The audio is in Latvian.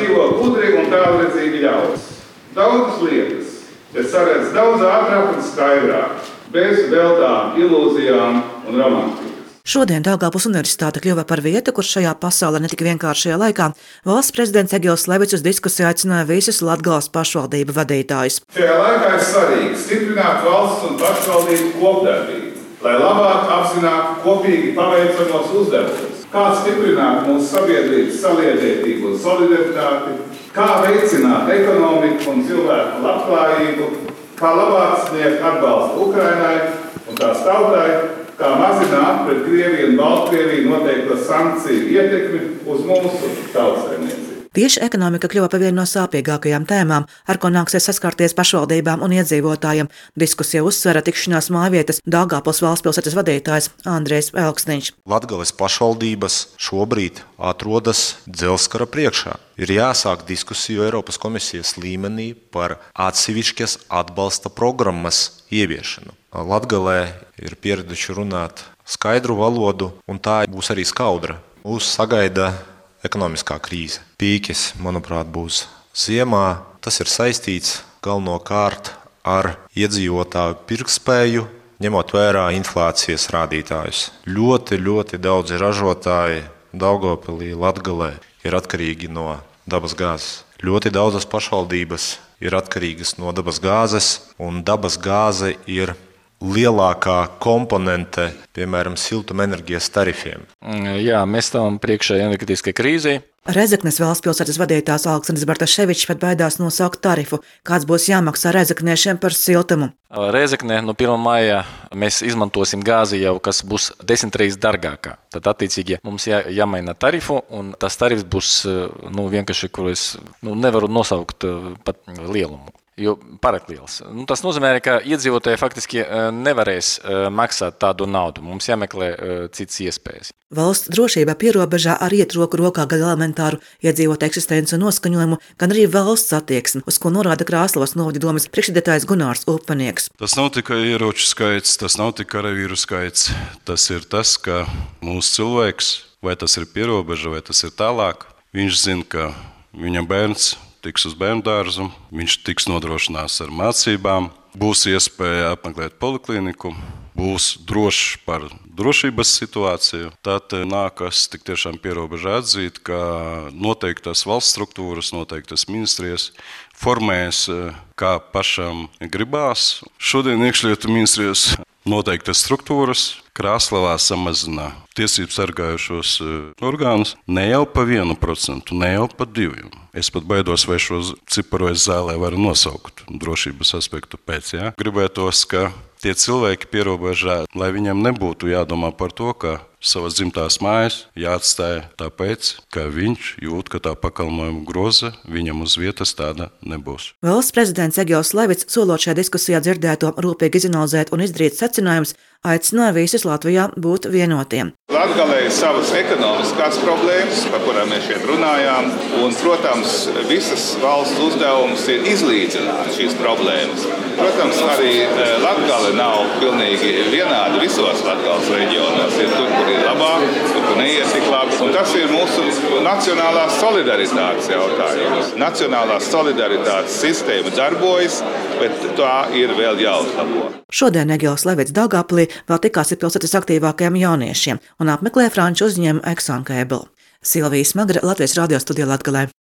dzīvo gudri un tālredzīgi ļaudis. Daudzas lietas es saredzu daudz ātrāk un skaidrāk, bez veltām ilūzijām un romantikas. Šodien Daugavpils universitāte kļuva par vietu, kur šajā pasaulē netik vienkāršajā laikā valsts prezidents Egils Levits uz diskusiju aicināja visus Latgales pašvaldību vadītājus. Šajā laikā ir svarīgi stiprināt valsts un pašvaldību kopdarbību, lai labāk apzinātu kopīgi paveicamos uzdevumus, kā stiprināt mūsu sabiedrības saliedētību un solidaritāti, kā veicināt ekonomiku un cilvēku labklājību, kā labāk sniegt atbalstu Ukrainai un tās tautai, kā mazināt pret Krieviju un Baltkrieviju noteikto sankciju ietekmi uz mūsu tautsaimniecību. Tieši ekonomika kļuva par vienu no sāpīgākajām tēmām, ar ko nāksies saskarties pašvaldībām un iedzīvotājiem. Diskusija uzsvera tikšanās mājvietas Daugavpils valstspilsētas vadītājs Andrejs Elksniņš. Latgales pašvaldības šobrīd atrodas dzelzkara priekšā. Ir jāsāk diskusiju Eiropas komisijas līmenī par atsevišķas atbalsta programmas ieviešanu. Latgalē ir pieraduši runāt skaidru valodu, un tā būs arī skaudra. Mūs sagaida ekonomiskā krīze. Pīķis, manuprāt, būs ziemā. Tas ir saistīts galvenokārt ar iedzīvotāju pirktspēju, ņemot vērā inflācijas rādītājus. Ļoti daudzi ražotāji Daugavpilī, Latgalē ir atkarīgi no dabas gāzes. Ļoti daudzas pašvaldības ir atkarīgas no dabas gāzes, un dabas gāze ir lielākā komponente, piemēram, siltumenerģijas tarifiem. Jā, mēs stāvam priekšā enerģētiskai krīzei. Rezeknes valstspilsētas vadītājs Aleksandrs Bartaševičs pat baidās nosaukt tarifu, kāds būs jāmaksā rezekniešiem par siltumu. Rezeknē no 1. maija mēs izmantosim gāzi jau, kas būs 10 reizes dārgākā. Tad attiecīgi mums jāmaina tarifu, un tas tarifs būs vienkārši, kur es nevaru nosaukt pat lielumu. Jo pārāk liels. Tas nozīmē, ka iedzīvotāji faktiski nevarēs maksāt tādu naudu. Mums jāmeklē citas iespējas. Valsts drošība pierobežā arī iet roku rokā gan elementāru iedzīvotāju eksistenci un noskaņojumu, gan arī valsts attieksmi, uz ko norāda Krāslavas novada domes priekšsēdētājs Gunārs Upanieks. Tas nav tikai ieroču skaits, tas nav tikai karavīru skaits. Tas ir tas, ka mūsu cilvēks, vai tas ir pierobeža, vai tas ir tālāk, viņš zina, ka viņam bērns tiks uz bērnu dārzu, viņš tiks nodrošināts ar mācībām, būs iespēja apmeklēt polikliniku, būs drošs par drošības situāciju. Tad nākas tik tiešām pierobežā atzīt, ka noteiktas valsts struktūras, noteiktas ministrijas formēs, kā pašam gribās. Šodien iekšlietu ministrijas noteiktas struktūras Krāslavā samazina tiesību sargājušos orgānus ne jau pa 1%, ne jau pa 2%. Es pat baidos, vai šo ciparu es zālē varu nosaukt drošības aspektu pēc. Ja? Gribētos, ka tie cilvēki pierobežā, lai viņam nebūtu jādomā par to, ka savas dzimtās mājas jāatstāja tāpēc, ka viņš jūt, ka tā pakalpojuma groza viņam uz vietas tāda nebūs. Valsts prezidents Egils Levits, solot šajā diskusijā dzirdēto, rūpīgi izanalizēt un izdarīt secinājumus, aicināja visus Latvijā būt vienotiem. Latgalē ir savas ekonomiskās problēmas, par kurām mēs šeit runājām, un, protams, visas valsts uzdevums ir izlīdzināt šīs problēmas. Protams, arī Latgale nav pilnīgi vienāda visos Latgales reģionos. Ir tur, kur ir labāk, tur, kur neiet tik labi. Un tas ir mūsu nacionālās solidaritātes jautājums. Nacionālās solidaritātes sistēma darbojas, bet tā ir vēl jāuzlabo. Šodien Egils Levits Daugavpilī vēl tikās ar pilsētas aktīvākajiem jauniešiem un apmeklē franču uzņēmumu Exxon Cable. Silvija Smagra, Latvijas radio studija Latgalē.